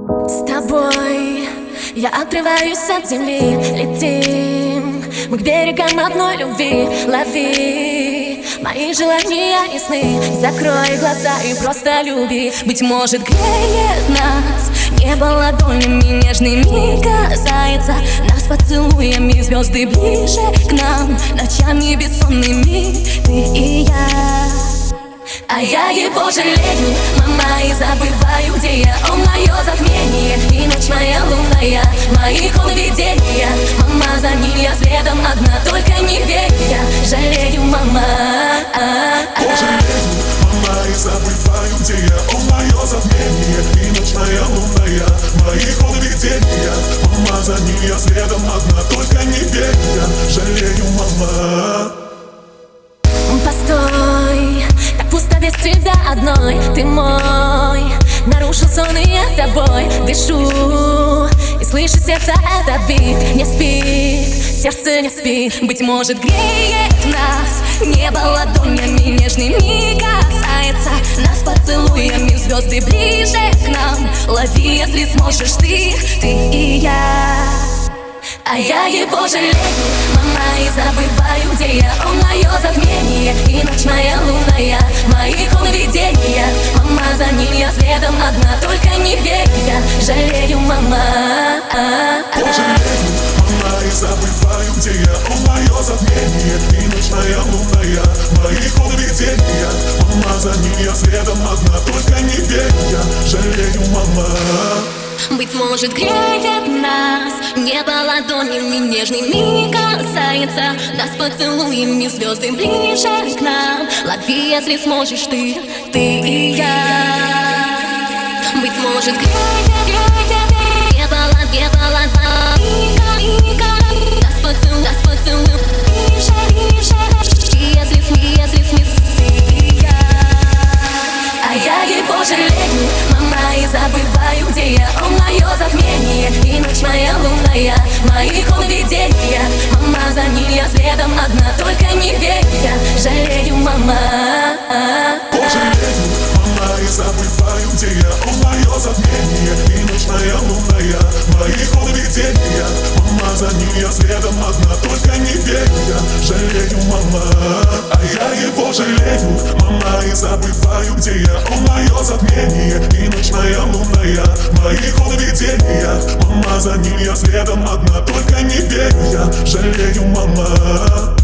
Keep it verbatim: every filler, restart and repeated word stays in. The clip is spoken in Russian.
С тобой я отрываюсь от земли, летим мы к берегам одной любви. Лови мои желания и сны, закрой глаза и просто люби. Быть может, греет нас небо ладонями нежными касается нас поцелуями, звезды ближе к нам, ночами бессонными ты и я. А я его жалею, мама, и забываю, где я. Он мое затмение, и ночь моя лунная, моих он видения. Мама, за ним я следом одна, только не верь, я жалею, мама. О, жалею, мама, и забываю, где я. Он мое затмение, и ночь моя лунная, моих он видения. Мама, за ним я следом одна, только не верь, я жалею, мама. Постой, так пусто без тебя одной. Ты мой, нарушил сон, и я тобой дышу, и слышу сердце этот бит. Не спит, сердце не спит. Быть может, греет нас небо ладонями нежными касается нас поцелуями, звезды ближе к нам. Лови, если сможешь ты, ты и я. А я его жалею, мама, и забываю, где я. Он мое затмение, и ночь моя лунная, моих он видения. Мама, за ним я следом одна, только не верь, я жалею, мама. О, жалею, мама, и забываю, где я. Он мое затмение, и ночь моя лунная, моих он видения. Мама, за ним я следом одна, только не верь, я жалею, мама. Быть может, греет нас небо ладонями нежными касается нас поцелуями, звезды ближе к нам. Лови, если сможешь ты, ты и я. Быть может, греет, греет небо ладонями нас поцелуй, нас поцелуй ближе, ближе. И если сми, если сми, ты и я. А я его жалею, мама, и забываю, где я. Он мое затмение, и ночь моя лунная, моих он видения. Мама, за ним я следом одна, только не верь, я жалею, мама. О, жалею, мама, и забываю, где я. Он мое затмение, и ночь моя лунная, моих он видения. Мама, за ним я следом одна, только не верь, я жалею, мама. А я его жалею, мама, и забываю, где я. Он мое затмение, и ночь моя лунная, моих он видения. Мама, за ним я следом одна, только не верь, я жалею, мама.